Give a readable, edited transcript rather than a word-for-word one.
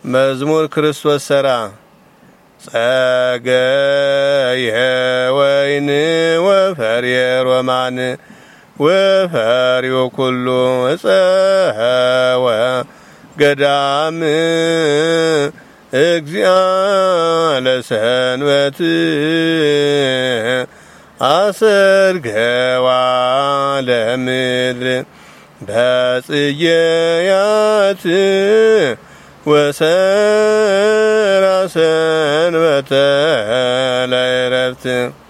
መዝሙር ክርስቶስ ሰራ ጸገየ ወይን ወፈርየ ሮማን ወፈሪው ኩሉ ጸወ ገዳም እግዚአ ለሰንበት አሰርገዋ ለምድር በጽየያት ወሰራ ሰንበተ ለዕረፍት